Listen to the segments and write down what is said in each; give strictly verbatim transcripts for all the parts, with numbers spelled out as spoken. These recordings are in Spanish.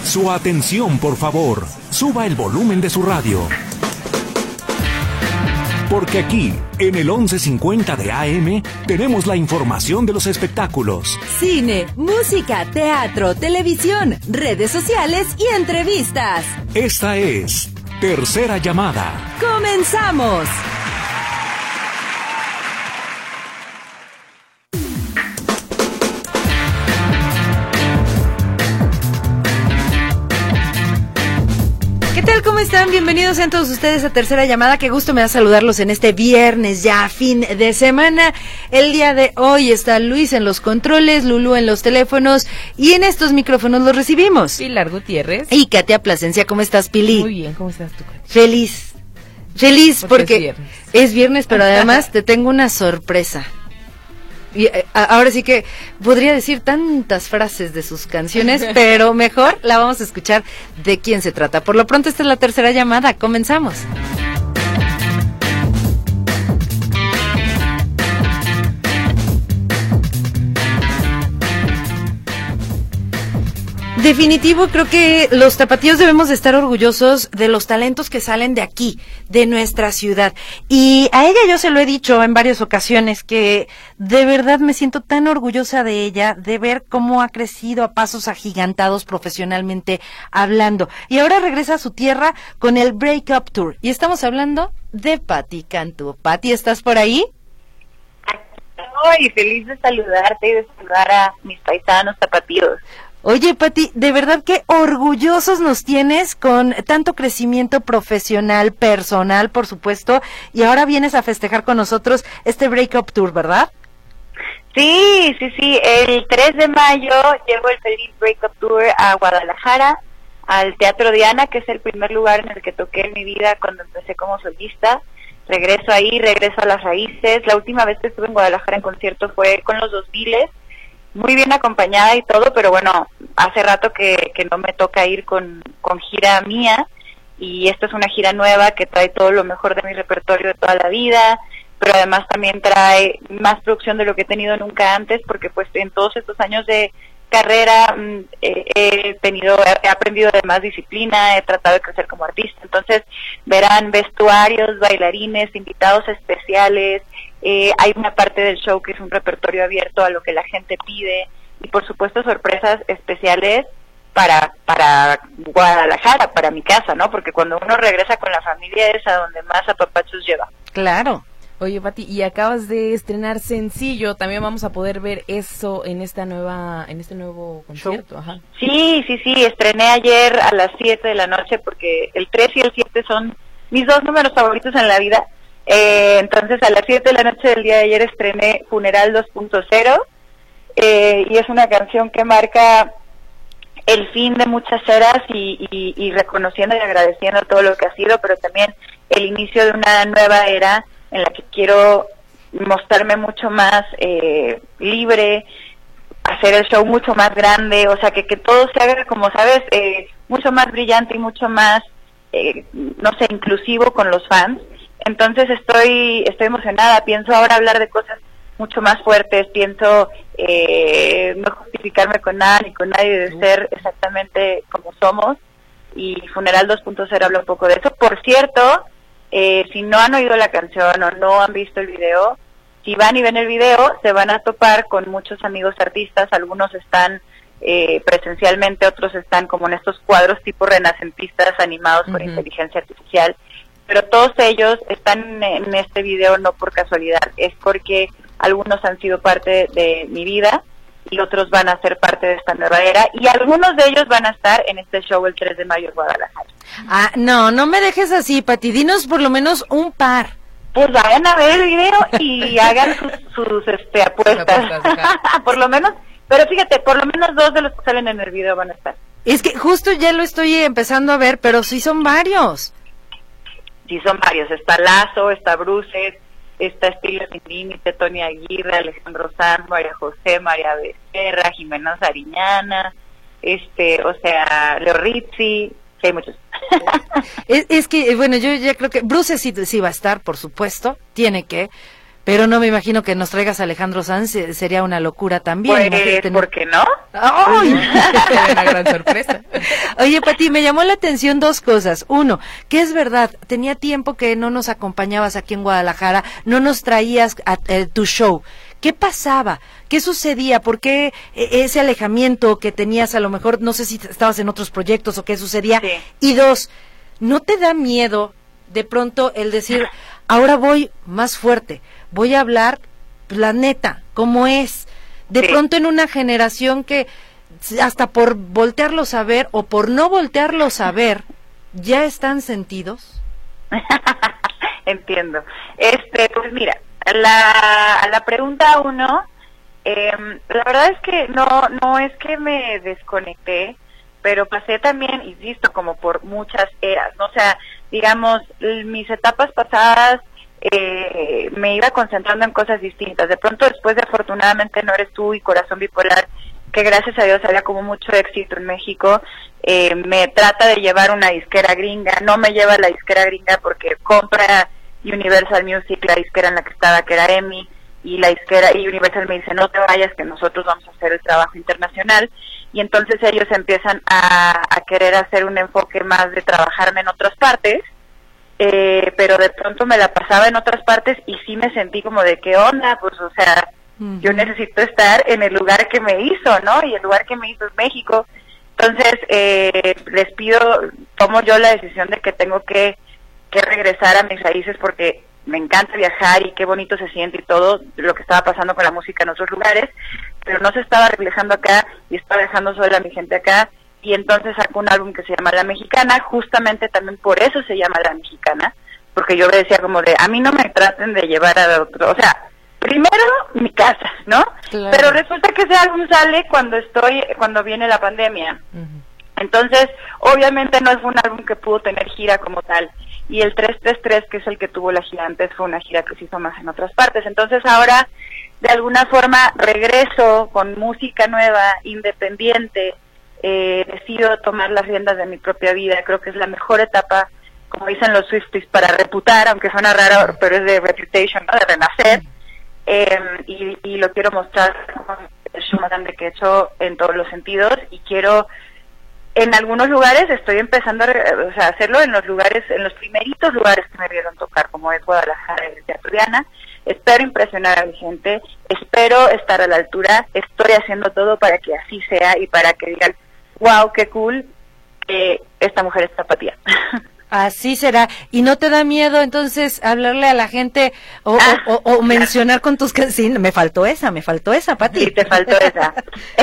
Su atención, por favor. Suba el volumen de su radio. Porque aquí, en el once cincuenta de A M, tenemos la información de los espectáculos. Cine, música, teatro, televisión, redes sociales y entrevistas. Esta es Tercera Llamada. ¡Comenzamos! ¿Qué tal? ¿Cómo están? Bienvenidos sean todos ustedes a Tercera Llamada. Qué gusto me da saludarlos en este viernes ya, fin de semana. El día de hoy está Luis en los controles, Lulú en los teléfonos y en estos micrófonos los recibimos Pilar Gutiérrez y Katia Plasencia. ¿Cómo estás, Pili? Muy bien, ¿cómo estás tú? Feliz, feliz porque, porque es, viernes. es viernes, pero además te tengo una sorpresa. Y eh, ahora sí que podría decir tantas frases de sus canciones, pero mejor la vamos a escuchar de quién se trata. Por lo pronto esta es la Tercera Llamada, comenzamos. Definitivo, creo que los tapatíos debemos de estar orgullosos de los talentos que salen de aquí, de nuestra ciudad. Y a ella yo se lo he dicho en varias ocasiones, que de verdad me siento tan orgullosa de ella, de ver cómo ha crecido a pasos agigantados profesionalmente hablando. Y ahora regresa a su tierra con el Break Up Tour. Y estamos hablando de Patti Cantú. Patti, ¿estás por ahí? Ay, feliz de saludarte y de saludar a mis paisanos tapatíos. Oye, Patti, de verdad que orgullosos nos tienes con tanto crecimiento profesional, personal, por supuesto, y ahora vienes a festejar con nosotros este Break-Up Tour, ¿verdad? Sí, sí, sí, el tres de mayo llevo el Feliz Break-Up Tour a Guadalajara, al Teatro Diana, que es el primer lugar en el que toqué en mi vida cuando empecé como solista. Regreso ahí, regreso a las raíces. La última vez que estuve en Guadalajara en concierto fue con los dos miles, muy bien acompañada y todo, pero bueno, hace rato que, que no me toca ir con, con gira mía, y esta es una gira nueva que trae todo lo mejor de mi repertorio de toda la vida, pero además también trae más producción de lo que he tenido nunca antes, porque pues en todos estos años de carrera eh, he tenido, he aprendido de más disciplina, he tratado de crecer como artista, entonces verán vestuarios, bailarines, invitados especiales. Eh, hay una parte del show que es un repertorio abierto a lo que la gente pide, y por supuesto sorpresas especiales para para Guadalajara, para mi casa, ¿no? Porque cuando uno regresa con la familia es a donde más apapachos lleva. Claro. Oye, Patti, y acabas de estrenar sencillo, también vamos a poder ver eso en esta nueva, en este nuevo concierto. Ajá. Sí, sí, sí, estrené ayer a las siete de la noche, porque el tres y el siete son mis dos números favoritos en la vida. Eh, entonces a las siete de la noche del día de ayer estrené Funeral dos punto cero, eh, y es una canción que marca el fin de muchas eras y, y, y reconociendo y agradeciendo todo lo que ha sido, pero también el inicio de una nueva era en la que quiero mostrarme mucho más eh, libre, hacer el show mucho más grande, o sea, que, que todo se haga, como sabes, eh, mucho más brillante y mucho más, eh, no sé, inclusivo con los fans. Entonces estoy estoy emocionada, pienso ahora hablar de cosas mucho más fuertes, pienso eh, no justificarme con nada ni con nadie, de ser exactamente como somos, y Funeral dos punto cero habla un poco de eso. Por cierto, eh, si no han oído la canción o no han visto el video, si van y ven el video, se van a topar con muchos amigos artistas, algunos están eh, presencialmente, otros están como en estos cuadros tipo renacentistas animados por uh-huh. inteligencia artificial. Pero todos ellos están en este video no por casualidad, es porque algunos han sido parte de mi vida y otros van a ser parte de esta nueva era, y algunos de ellos van a estar en este show el tres de mayo en Guadalajara. Ah, no, no me dejes así, Patti, dinos por lo menos un par. Pues vayan a ver el video y hagan sus, sus este, apuestas, por lo menos, pero fíjate, por lo menos dos de los que salen en el video van a estar. Es que justo ya lo estoy empezando a ver, pero sí son varios. Sí, son varios. Está Lazo, está Bruces, está Estilo Sin Límite, Tony Aguirre, Alejandro Sanz, María José, María Becerra, Jimena Sariñana, este, o sea, Leo Rizzi, que hay muchos. Es, es que, bueno, yo ya creo que Bruces sí, sí va a estar, por supuesto, tiene que, Pero no me imagino que nos traigas a Alejandro Sanz, sería una locura también. Pues, ¿por qué no? ¡Ay! Una gran sorpresa. Oye, Pati, me llamó la atención dos cosas. Uno, que es verdad, tenía tiempo que no nos acompañabas aquí en Guadalajara, no nos traías a, a tu show. ¿Qué pasaba? ¿Qué sucedía? ¿Por qué ese alejamiento que tenías a lo mejor, no sé si estabas en otros proyectos o qué sucedía? Sí. Y dos, ¿no te da miedo de pronto el decir, ahora voy más fuerte, voy a hablar la neta, cómo es? De Sí. pronto en una generación que hasta por voltearlos a ver o por no voltearlos a ver, ya están sentidos. Entiendo. Este, pues mira, la, a la pregunta uno, eh, la verdad es que no, no es que me desconecté, pero pasé también, insisto, como por muchas eras, ¿no? O sea, digamos, mis etapas pasadas eh, me iba concentrando en cosas distintas. De pronto, después de afortunadamente No Eres Tú y Corazón Bipolar, que gracias a Dios había como mucho éxito en México, eh, me trata de llevar una disquera gringa, no me lleva la disquera gringa porque compra Universal Music, la disquera en la que estaba, que era EMI, y la disquera, y Universal me dice, no te vayas, que nosotros vamos a hacer el trabajo internacional, y entonces ellos empiezan a, a querer hacer un enfoque más de trabajarme en otras partes, eh, pero de pronto me la pasaba en otras partes y sí me sentí como de, ¿qué onda? Pues, o sea, uh-huh. Yo necesito estar en el lugar que me hizo, ¿no? Y el lugar que me hizo es México. Entonces, eh, les pido, tomo yo la decisión de que tengo que, que regresar a mis raíces porque me encanta viajar y qué bonito se siente y todo lo que estaba pasando con la música en otros lugares, pero no se estaba reflejando acá y estaba dejando sola a mi gente acá, y entonces sacó un álbum que se llama La Mexicana, justamente también por eso se llama La Mexicana, porque yo decía como de, a mí no me traten de llevar a otro, o sea, primero mi casa, ¿no? Claro. Pero resulta que ese álbum sale cuando estoy, cuando viene la pandemia. Uh-huh. Entonces, obviamente no es un álbum que pudo tener gira como tal. Y el tres tres tres, que es el que tuvo la gira antes, fue una gira que se hizo más en otras partes. Entonces ahora, de alguna forma, regreso con música nueva, independiente, eh, decido tomar las riendas de mi propia vida. Creo que es la mejor etapa, como dicen los Swifties, para reputar, aunque suena raro, pero es de reputation, ¿no? De renacer. Eh, y, y lo quiero mostrar como el show más grande que he hecho en todos los sentidos, y quiero... En algunos lugares estoy empezando a, o sea, hacerlo en los lugares, en los primeritos lugares que me vieron tocar, como es Guadalajara y el Teatro Diana. Espero impresionar a mi gente, espero estar a la altura, estoy haciendo todo para que así sea y para que digan, wow, qué cool que esta mujer es tapatía. Así será. ¿Y no te da miedo entonces hablarle a la gente o, ah, o, o, o mencionar con tus canciones? Me faltó esa, me faltó esa, Pati. Sí, te faltó esa.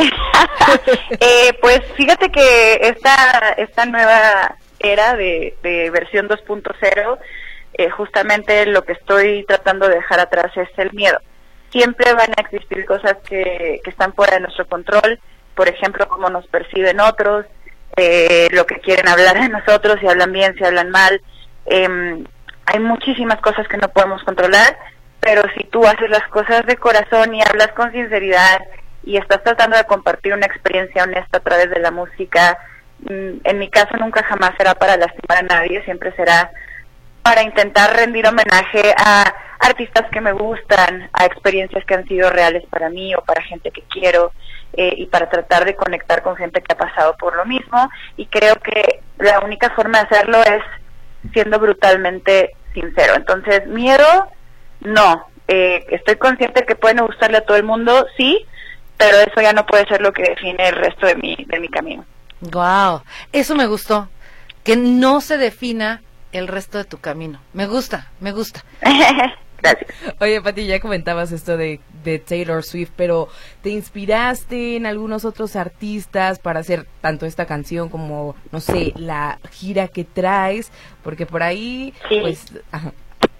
eh, pues fíjate que esta esta nueva era de, de versión dos punto cero, eh, justamente lo que estoy tratando de dejar atrás es el miedo. Siempre van a existir cosas que, que están fuera de nuestro control, por ejemplo, cómo nos perciben otros, Eh, lo que quieren hablar de nosotros, si hablan bien, si hablan mal. Eh, hay muchísimas cosas que no podemos controlar, pero si tú haces las cosas de corazón y hablas con sinceridad y estás tratando de compartir una experiencia honesta a través de la música, mm, en mi caso nunca jamás será para lastimar a nadie, siempre será para intentar rendir homenaje a artistas que me gustan, a experiencias que han sido reales para mí o para gente que quiero, eh, y para tratar de conectar con gente que ha pasado por lo mismo, y creo que la única forma de hacerlo es siendo brutalmente sincero. Entonces, miedo, no. Eh, estoy consciente que pueden gustarle a todo el mundo, sí, pero eso ya no puede ser lo que define el resto de mi, de mi camino. Wow, eso me gustó, que no se defina el resto de tu camino. Me gusta, me gusta. Gracias. Oye, Pati, ya comentabas esto de, de Taylor Swift, pero ¿te inspiraste en algunos otros artistas para hacer tanto esta canción como, no sé, la gira que traes? Porque por ahí, sí. pues... Ajá.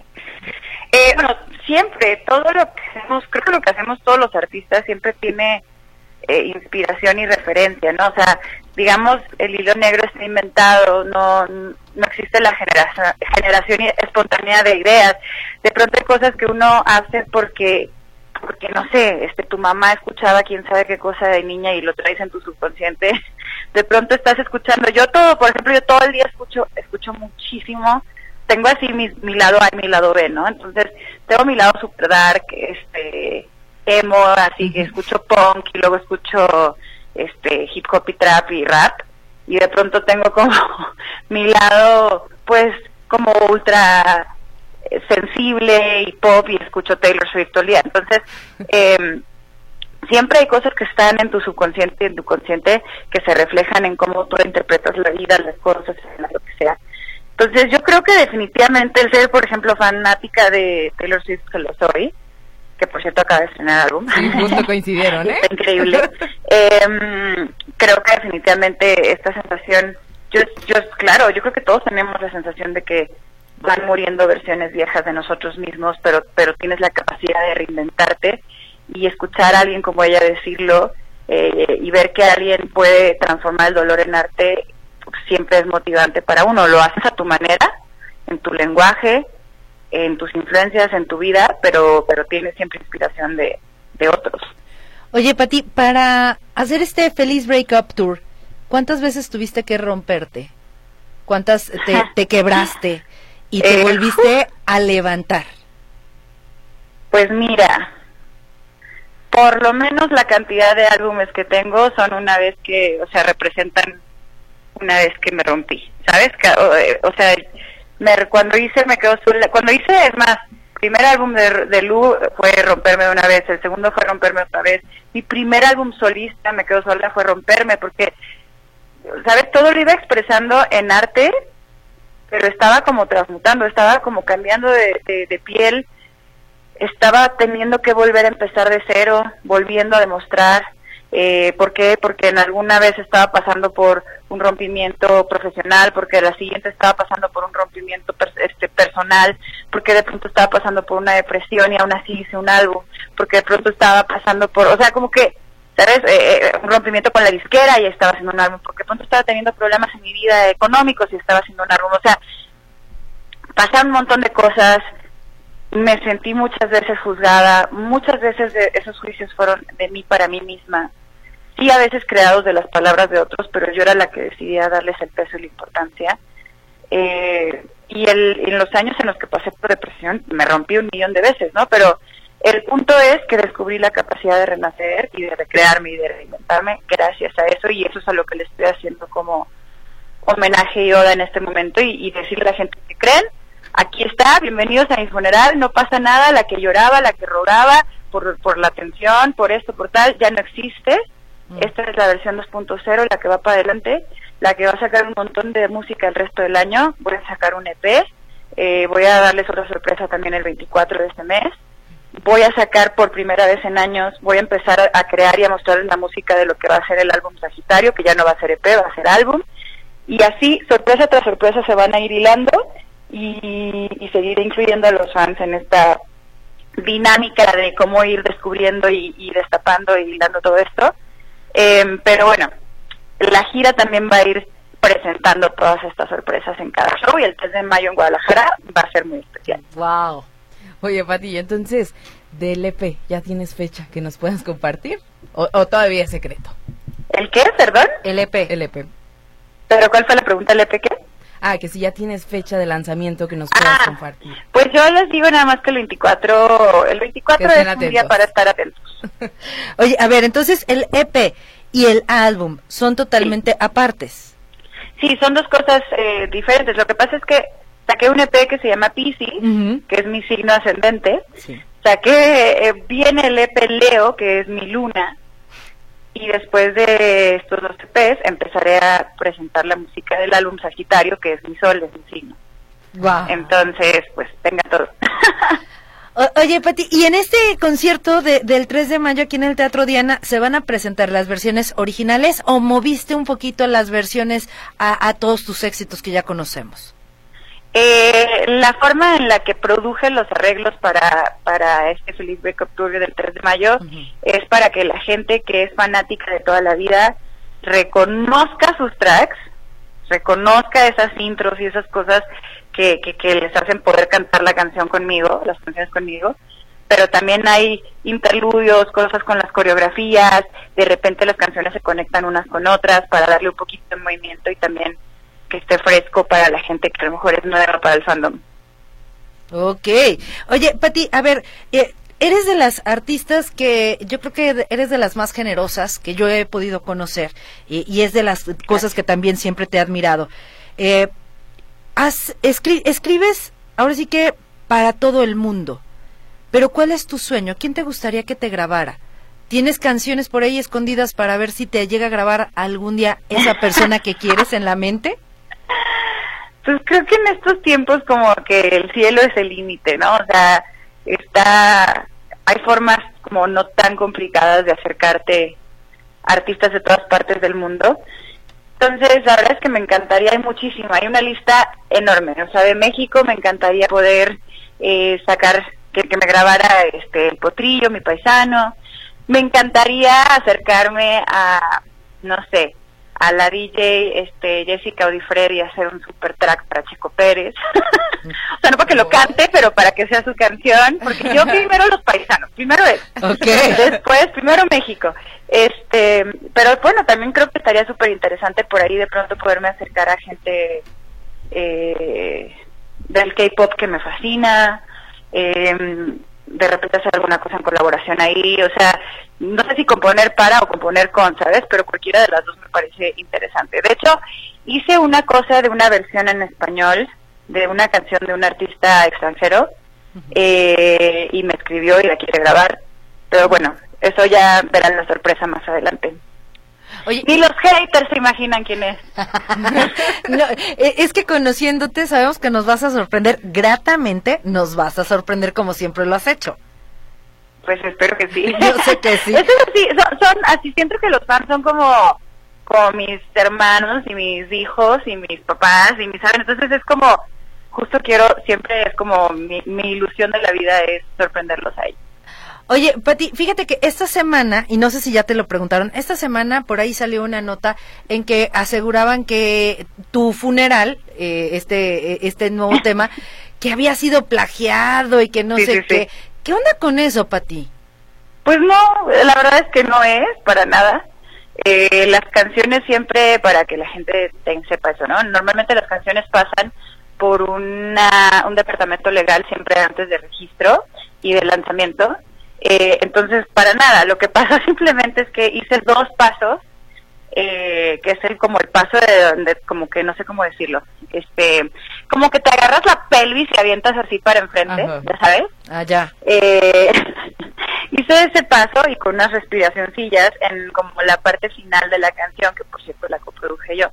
Eh, bueno, siempre, todo lo que hacemos, creo que lo que hacemos todos los artistas siempre tiene eh, inspiración y referencia, ¿no? O sea, digamos, el hilo negro está inventado, no no existe la generación, generación espontánea de ideas. De pronto hay cosas que uno hace porque, porque no sé, este tu mamá escuchaba quién sabe qué cosa de niña y lo traes en tu subconsciente. De pronto estás escuchando, yo todo, por ejemplo, yo todo el día escucho, escucho muchísimo tengo así mi, mi lado A y mi lado B, ¿no? Entonces, tengo mi lado super dark, este, emo, así que escucho punk y luego escucho este hip hop y trap y rap, y de pronto tengo como mi lado, pues, como ultra sensible y pop y escucho Taylor Swift todo el día. Entonces, eh, siempre hay cosas que están en tu subconsciente y en tu consciente que se reflejan en cómo tú interpretas la vida, las cosas, lo que sea. Entonces yo creo que definitivamente el ser, por ejemplo, fanática de Taylor Swift, que lo soy, que por cierto acaba de estrenar álbum. Sí, justo coincidieron, ¿eh? Está increíble. eh, creo que definitivamente esta sensación, yo, yo, claro, yo creo que todos tenemos la sensación de que van muriendo versiones viejas de nosotros mismos, pero, pero tienes la capacidad de reinventarte, y escuchar a alguien como ella decirlo, eh, y ver que alguien puede transformar el dolor en arte, siempre es motivante para uno. Lo haces a tu manera, en tu lenguaje, en tus influencias, en tu vida, pero pero tienes siempre inspiración de, de otros. Oye, Pati, para hacer este Feliz Breakup Tour, ¿cuántas veces tuviste que romperte? ¿Cuántas te, te quebraste y te eh, volviste a levantar? Pues mira, por lo menos la cantidad de álbumes que tengo son una vez que, o sea, representan una vez que me rompí, ¿sabes? O, o sea, me, cuando hice me quedó sola, cuando hice, es más, el primer álbum de, de Lu fue romperme una vez, el segundo fue romperme otra vez, mi primer álbum solista, Me Quedo Sola, fue romperme, porque, ¿sabes? Todo lo iba expresando en arte, pero estaba como transmutando, estaba como cambiando de, de, de piel, estaba teniendo que volver a empezar de cero, volviendo a demostrar. Eh, ¿Por qué? Porque en alguna vez estaba pasando por un rompimiento profesional, porque la siguiente estaba pasando por un rompimiento per, este, personal, porque de pronto estaba pasando por una depresión y aún así hice un álbum, porque de pronto estaba pasando por, o sea, como que, ¿sabes? Eh, un rompimiento con la disquera y estaba haciendo un álbum, porque de pronto estaba teniendo problemas en mi vida económicos y estaba haciendo un álbum. O sea, pasaron un montón de cosas, me sentí muchas veces juzgada, muchas veces de esos juicios fueron de mí para mí misma. Sí, a veces creados de las palabras de otros, pero yo era la que decidía darles el peso y la importancia. Eh, y el, en los años en los que pasé por depresión, me rompí un millón de veces, ¿no? Pero el punto es que descubrí la capacidad de renacer y de recrearme y de reinventarme gracias a eso, y eso es a lo que le estoy haciendo como homenaje y oda en este momento, y, y decirle a la gente que creen, aquí está, bienvenidos a mi funeral, no pasa nada, la que lloraba, la que rogaba por, por la atención, por esto, por tal, ya no existe. Esta es la versión dos punto cero, la que va para adelante, la que va a sacar un montón de música el resto del año. Voy a sacar un E P, eh, voy a darles otra sorpresa también el veinticuatro de este mes. Voy a sacar por primera vez en años, voy a empezar a, a crear y a mostrarles la música de lo que va a ser el álbum Sagitario, que ya no va a ser E P, va a ser álbum. Y así, sorpresa tras sorpresa, se van a ir hilando y, y seguir incluyendo a los fans en esta dinámica de cómo ir descubriendo y, y destapando y hilando todo esto. Eh, pero bueno, la gira también va a ir presentando todas estas sorpresas en cada show, y el tres de mayo en Guadalajara va a ser muy especial. Wow. Oye, Pati, entonces, del E P, ¿ya tienes fecha que nos puedas compartir? ¿O, o todavía es secreto? ¿El qué, perdón? El E P. El E P. ¿Pero cuál fue la pregunta, el E P qué? Ah, que si ya tienes fecha de lanzamiento que nos puedas ah, compartir. Pues yo les digo nada más que el veinticuatro, el veinticuatro es atentos. Un día para estar atentos. Oye, a ver, entonces el E P y el álbum son totalmente sí. apartes. Sí, son dos cosas eh, diferentes. Lo que pasa es que saqué un E P que se llama Piscis, uh-huh. que es mi signo ascendente. Sí. Saqué, eh, viene el E P Leo, que es mi luna. Y después de estos dos E Pes empezaré a presentar la música del álbum Sagitario, que es mi sol, es mi signo. Wow. Entonces, pues, tenga todo. O, oye, Pati, y en este concierto de, del tres de mayo aquí en el Teatro Diana, ¿se van a presentar las versiones originales o moviste un poquito las versiones a, a todos tus éxitos que ya conocemos? Eh, la forma en la que produje los arreglos para para este Feliz Breakup Tour del tres de mayo uh-huh. es para que la gente que es fanática de toda la vida reconozca sus tracks, reconozca esas intros y esas cosas que, que, que les hacen poder cantar la canción conmigo, las canciones conmigo, pero también hay interludios, cosas con las coreografías, de repente las canciones se conectan unas con otras para darle un poquito de movimiento y también que esté fresco para la gente que a lo mejor es nueva para el fandom. Ok. Oye, Pati, a ver, eh, eres de las artistas que yo creo que eres de las más generosas que yo he podido conocer y, y es de las cosas que también siempre te he admirado. Eh, has, escri- escribes, ahora sí que para todo el mundo, pero ¿cuál es tu sueño? ¿Quién te gustaría que te grabara? ¿Tienes canciones por ahí escondidas para ver si te llega a grabar algún día esa persona que quieres en la mente? Pues creo que en estos tiempos como que el cielo es el límite, ¿no? O sea, está, hay formas como no tan complicadas de acercarte a artistas de todas partes del mundo. Entonces, la verdad es que me encantaría, hay muchísimo, hay una lista enorme. O sea, de México me encantaría poder eh, sacar, que, que me grabara este el Potrillo, mi paisano. Me encantaría acercarme a, no sé, a la D J este, Jessica Audifred y hacer un super track para Checo Pérez. O sea, no para que lo cante, pero para que sea su canción, porque yo primero los paisanos, primero él, okay. Después primero México. Este, pero bueno, también creo que estaría súper interesante por ahí de pronto poderme acercar a gente eh, del K-pop que me fascina, eh, de repente hacer alguna cosa en colaboración ahí, o sea, no sé si componer para o componer con, ¿sabes? Pero cualquiera de las dos me parece interesante. De hecho, hice una cosa de una versión en español de una canción de un artista extranjero, uh-huh. eh, y me escribió y la quiere grabar, pero bueno, eso ya verán la sorpresa más adelante. Oye, ni los haters se imaginan quién es. No, es que conociéndote sabemos que nos vas a sorprender gratamente, nos vas a sorprender como siempre lo has hecho. Pues espero que sí. Yo sé que sí. Eso sí, son, son así, siento que los fans son como, como mis hermanos y mis hijos y mis papás y mis saben, entonces es como, justo quiero, siempre es como mi, mi ilusión de la vida es sorprenderlos a ellos. Oye, Pati, fíjate que esta semana, y no sé si ya te lo preguntaron, esta semana por ahí salió una nota en que aseguraban que tu funeral, eh, este este nuevo tema, que había sido plagiado y que no sí, sé sí, qué. Sí. ¿Qué onda con eso, Pati? Pues no, la verdad es que no es para nada. Eh, las canciones siempre, para que la gente te, sepa eso, ¿no? Normalmente las canciones pasan por una un departamento legal siempre antes de registro y de lanzamiento. Eh, entonces, para nada, lo que pasa simplemente es que hice dos pasos, eh, que es el como el paso de donde, como que no sé cómo decirlo, este, como que te agarras la pelvis y avientas así para enfrente, ajá. ¿Ya sabes? Ah, ya. Eh, hice ese paso y con unas respiracioncillas en como la parte final de la canción, que por cierto la coproduje yo.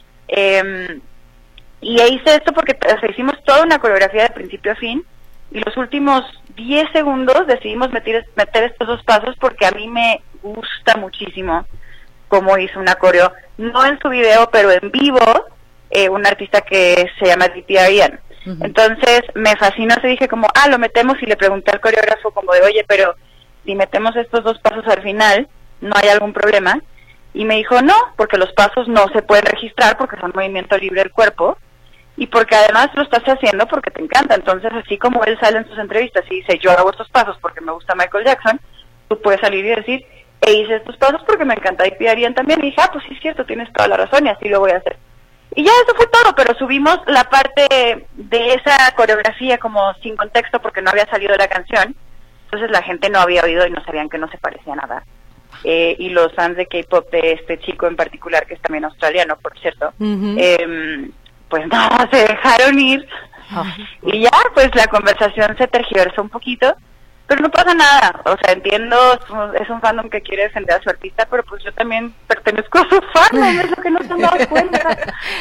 Eh, y hice esto porque, o sea, hicimos toda una coreografía de principio a fin, y los últimos diez segundos decidimos meter, meter estos dos pasos porque a mí me gusta muchísimo cómo hizo una coreo, no en su video, pero en vivo, eh, un artista que se llama D P Ariane. Uh-huh. Entonces me fascinó, se dije como, ah, lo metemos, y le pregunté al coreógrafo como de, oye, pero si metemos estos dos pasos al final, ¿no hay algún problema? Y me dijo, no, porque los pasos no se pueden registrar porque son movimiento libre del cuerpo, y porque además lo estás haciendo porque te encanta. Entonces, así como él sale en sus entrevistas y dice, yo hago estos pasos porque me gusta Michael Jackson, tú puedes salir y decir, e hice estos pasos porque me encanta, y Ariane también. Y dije, ah, pues sí es cierto, tienes toda la razón, y así lo voy a hacer. Y ya eso fue todo, pero subimos la parte de esa coreografía como sin contexto porque no había salido la canción, entonces la gente no había oído y no sabían que no se parecía a nada. Eh, y los fans de K-pop de este chico en particular, que es también australiano, por cierto, uh-huh. eh, pues no, se dejaron ir. Uh-huh. Y ya, pues la conversación se tergiversó un poquito, pero no pasa nada. O sea, entiendo, es un fandom que quiere defender a su artista, pero pues yo también pertenezco a su fandom, es lo que no se han dado cuenta.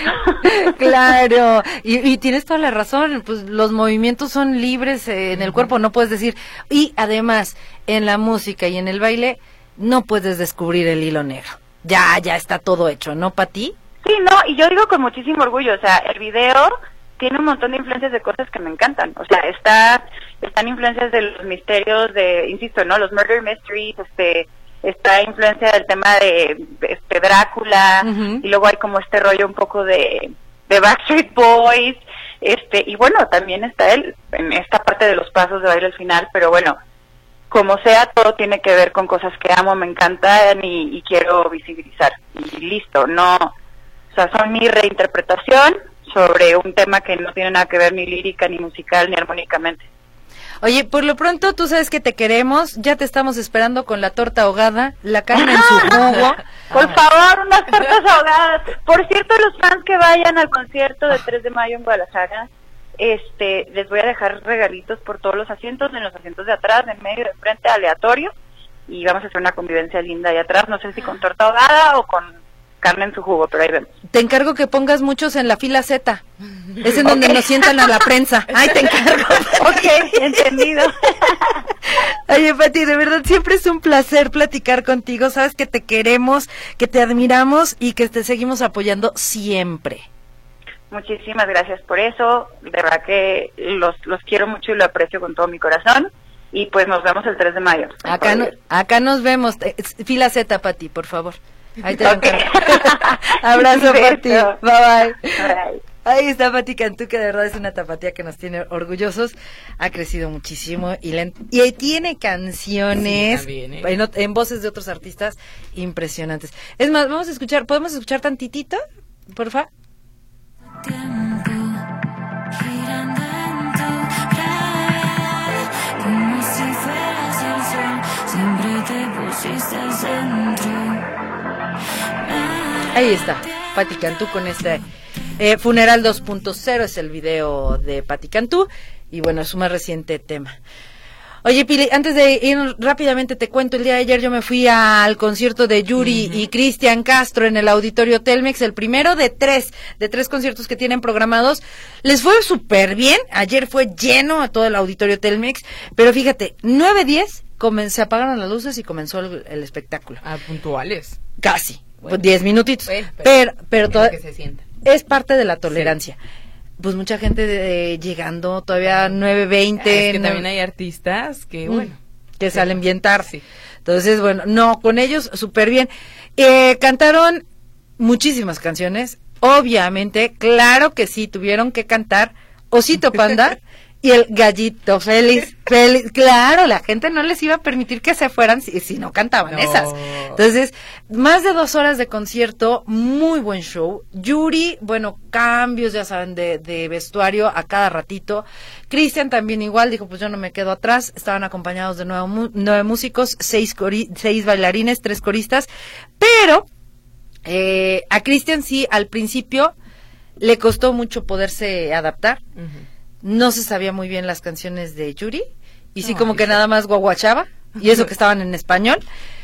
Claro, y, y tienes toda la razón, pues los movimientos son libres eh, en el cuerpo, no puedes decir, y además, en la música y en el baile, no puedes descubrir el hilo negro. Ya, ya está todo hecho, ¿no, Pati? Sí, no, y yo digo con muchísimo orgullo, o sea, el video tiene un montón de influencias de cosas que me encantan, o sea, está, están influencias de los misterios de, insisto, ¿no?, los murder mysteries, este, está influencia del tema de, de este Drácula, uh-huh. y luego hay como este rollo un poco de, de Backstreet Boys, este, y bueno, también está él en esta parte de los pasos de baile al final, pero bueno, como sea, todo tiene que ver con cosas que amo, me encantan y, y quiero visibilizar, y listo, no... O sea, son mi reinterpretación sobre un tema que no tiene nada que ver ni lírica, ni musical, ni armónicamente. Oye, por lo pronto tú sabes que te queremos, ya te estamos esperando con la torta ahogada, la carne en su jugo. Por favor, unas tortas ahogadas. Por cierto, los fans que vayan al concierto del tres de mayo en Guadalajara, este, les voy a dejar regalitos por todos los asientos, en los asientos de atrás, de en medio, de frente, aleatorio, y vamos a hacer una convivencia linda ahí atrás, no sé si con torta ahogada o con carne en su jugo, pero ahí vemos. Te encargo que pongas muchos en la fila Z. Es en donde okay. nos sientan a la prensa. Ay, te encargo. Ok, entendido. Oye, Pati, de verdad siempre es un placer platicar contigo. Sabes que te queremos, que te admiramos y que te seguimos apoyando siempre. Muchísimas gracias por eso. De verdad que los, los quiero mucho y lo aprecio con todo mi corazón. Y pues nos vemos el tres de mayo. Acá, no, acá nos vemos. Fila Z, Pati, por favor. Ahí te okay. Abrazo, Pati. Bye, bye bye. Ahí está Pati Cantú, que de verdad es una tapatía que nos tiene orgullosos. Ha crecido muchísimo y, le, y tiene canciones sí, también, ¿eh? en, en voces de otros artistas impresionantes. Es más, vamos a escuchar, ¿podemos escuchar tantitito? Porfa. Tiempo, girando en tu gravedad, como si fueras el sol, siempre te pusiste al centro. Ahí está, Pati Cantú con este eh, Funeral dos punto cero, es el video de Pati Cantú, y bueno, es su más reciente tema. Oye, Pili, antes de ir rápidamente te cuento, el día de ayer yo me fui al concierto de Yuri uh-huh. y Cristian Castro en el Auditorio Telmex, el primero de tres, de tres conciertos que tienen programados. Les fue súper bien, ayer fue lleno a todo el Auditorio Telmex, pero fíjate, nueve diez se apagaron las luces y comenzó el, el espectáculo. Ah, puntuales. Casi. Bueno, diez minutitos, bueno, pero pero, pero todo que se sienta. Es parte de la tolerancia. Sí. Pues mucha gente de, llegando todavía nueve veinte. Es que no, también hay artistas que, bueno, que sí. salen bien tarde. Sí. Entonces, bueno, no, con ellos súper bien. Eh, cantaron muchísimas canciones, obviamente, claro que sí, tuvieron que cantar Osito Panda y el Gallito Félix, Félix, claro, la gente no les iba a permitir que se fueran si, si no cantaban no. esas. Entonces, más de dos horas de concierto, muy buen show. Yuri, bueno, cambios, ya saben, de, de vestuario a cada ratito. Cristian también igual, dijo, pues yo no me quedo atrás. Estaban acompañados de nueve, nueve músicos, seis, cori, seis bailarines, tres coristas. Pero, eh, a Cristian sí, al principio, le costó mucho poderse adaptar. Uh-huh. No se sabía muy bien las canciones de Yuri, y sí como que nada más guaguachaba, y eso que estaban en español,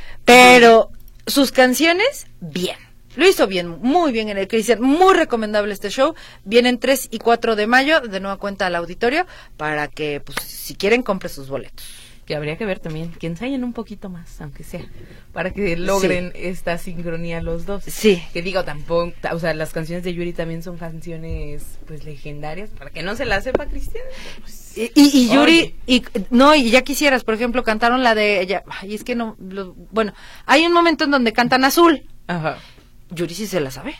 pero sus canciones, bien, lo hizo bien, muy bien en el Cristian, muy recomendable este show. Vienen tres y cuatro de mayo, de nueva cuenta al auditorio, para que, pues, si quieren, compre sus boletos. Que habría que ver también, que ensayen un poquito más, aunque sea, para que logren sí. esta sincronía los dos. Sí. Que digo, tampoco, o sea, las canciones de Yuri también son canciones, pues, legendarias, para que no se las sepa Cristian. Pues, y, y, y Yuri, y no, y ya quisieras, por ejemplo, cantaron la de ella, y es que no, lo, bueno, hay un momento en donde cantan Azul. Ajá. Yuri sí se la sabe.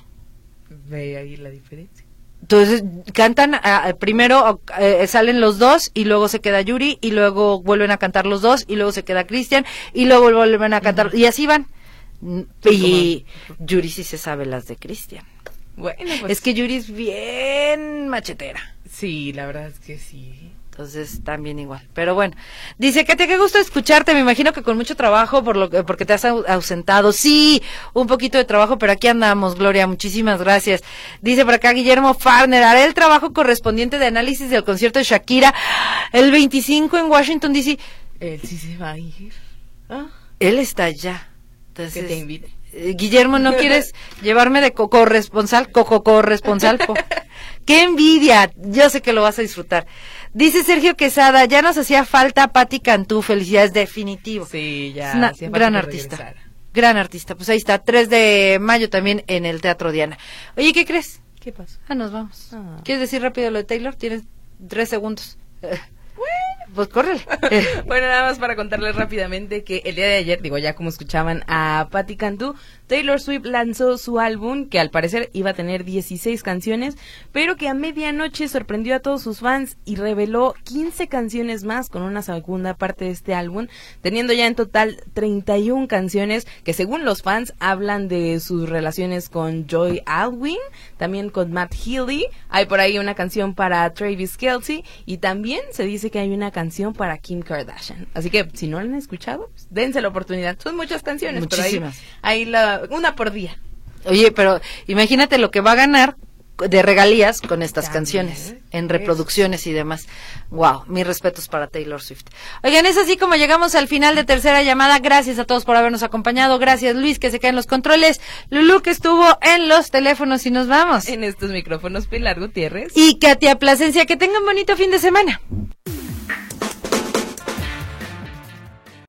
Ve ahí la diferencia. Entonces cantan, uh, primero uh, salen los dos y luego se queda Yuri y luego vuelven a cantar los dos y luego se queda Cristian y luego vuelven a cantar uh-huh. y así van. Y como... Yuri sí se sabe las de Cristian. Bueno, pues... Es que Yuri es bien machetera. Sí, la verdad es que sí. Entonces también igual, pero bueno, dice que te qué gusto escucharte, me imagino que con mucho trabajo por lo que, porque te has ausentado. Sí, un poquito de trabajo, pero aquí andamos, Gloria, muchísimas gracias. Dice por acá Guillermo Farner, haré el trabajo correspondiente de análisis del concierto de Shakira el veinticinco en Washington D C. Él sí se va a ir. ¿Ah? Él está allá. Entonces, que te invite. Eh, Guillermo, ¿no quieres llevarme de co-corresponsal? Co-co-corresponsal. Co ¡Qué envidia! Yo sé que lo vas a disfrutar. Dice Sergio Quesada, ya nos hacía falta Pati Cantú, felicidades, definitivo. Sí, ya. Es una gran artista. Regresara. Gran artista. Pues ahí está, tres de mayo también en el Teatro Diana. Oye, ¿qué crees? ¿Qué pasó? Ah, nos vamos. Ah. ¿Quieres decir rápido lo de Taylor? Tienes tres segundos. Bueno, Pues córrele. Bueno, nada más para contarles rápidamente que el día de ayer, digo, ya como escuchaban a Patti Cantú, Taylor Swift lanzó su álbum, que al parecer iba a tener dieciséis canciones, pero que a medianoche sorprendió a todos sus fans y reveló quince canciones más con una segunda parte de este álbum, teniendo ya en total treinta y una canciones que según los fans hablan de sus relaciones con Joy Alwyn, también con Matt Healy, hay por ahí una canción para Travis Kelce y también se dice que hay una canción para Kim Kardashian. Así que si no la han escuchado, pues, dense la oportunidad. Son muchas canciones, muchísimas. Pero ahí, ahí la, una por día. Oye, pero imagínate lo que va a ganar de regalías con estas También, canciones, en reproducciones y demás. Wow, mis respetos para Taylor Swift. Oigan, es así como llegamos al final de Tercera Llamada. Gracias a todos por habernos acompañado. Gracias, Luis, que se queda en los controles. Lulú, que estuvo en los teléfonos, y nos vamos. En estos micrófonos, Pilar Gutiérrez. Y Katia Plasencia, que tengan bonito fin de semana.